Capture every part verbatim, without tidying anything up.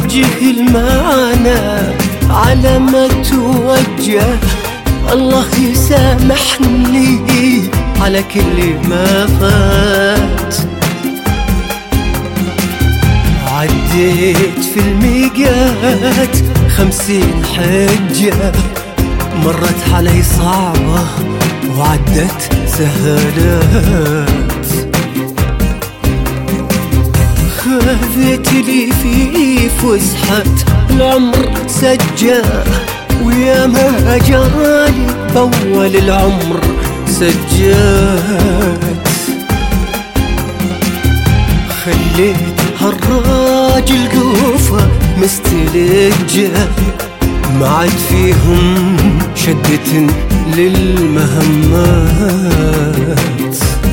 وجه المعنى على ما توجه. الله يسامحني على كل ما فات. عديت في الميقات خمسين حجة، مرت علي صعبة وعدت سهلات. خذت لي في فسحة العمر سجة، ويا ما جرالي أول العمر سجات. خليت هالراجل قوفة مستلجة، ما عاد فيهم شدة للمهمات.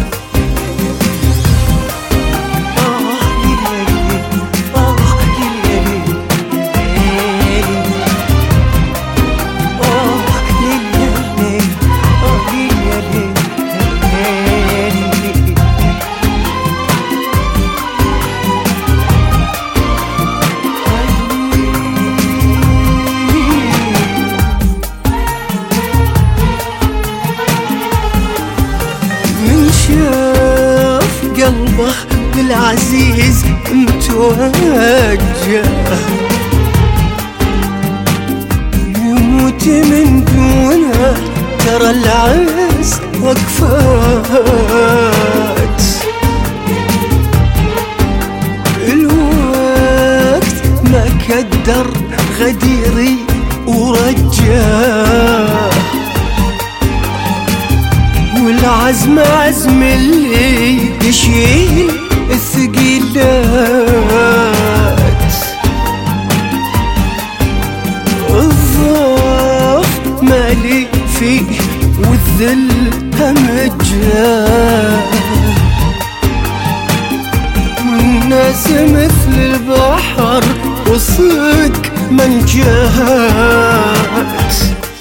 شاف قلبه بالعزيز متوجه، يموت من دونه ترى العز وقفات. الوقت ما كدر غديري ورجاه، والعزم عزم اللي يشيل الثقيلات. الضعف مالي فيه والذل همجاه، والناس مثل البحر وصدق منجات.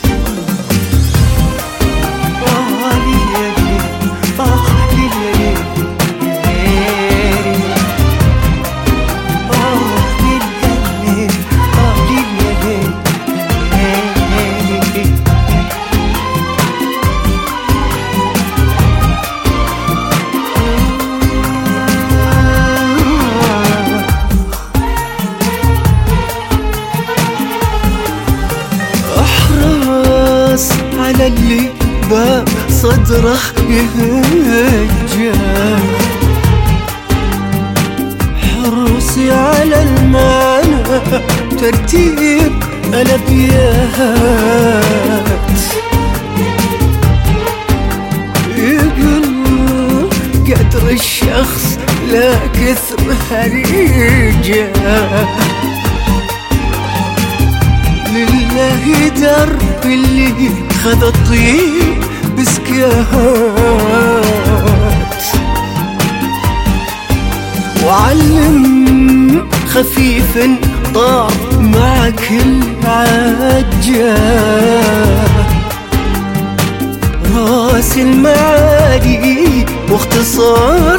على اللي باب صدره يهجه، حرصي على المعنى ترتيب الأبيات. يقول قدر الشخص لا كثر هريجه، لله درب اللي خذ الطيب بسكات. وعلم خفيف طار مع كل عجة، راس المعالي واختصار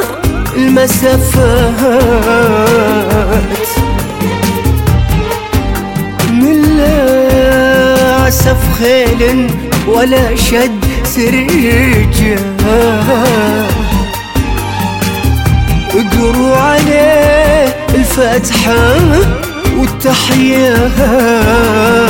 المسافات. عسف خيل ولا شد سريجة، اقروا عليه الفاتحة والتحيات.